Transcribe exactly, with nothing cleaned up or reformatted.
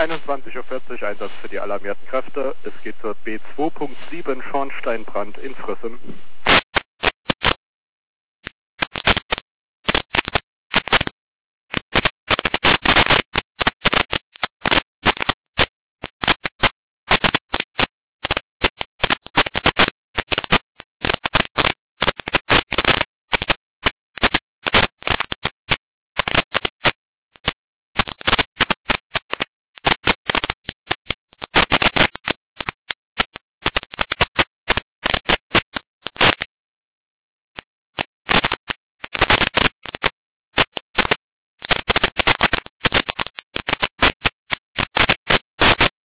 einundzwanzig Uhr vierzig, Einsatz für die alarmierten Kräfte. Es geht zur B zwei Punkt sieben Schornsteinbrand in Frissem.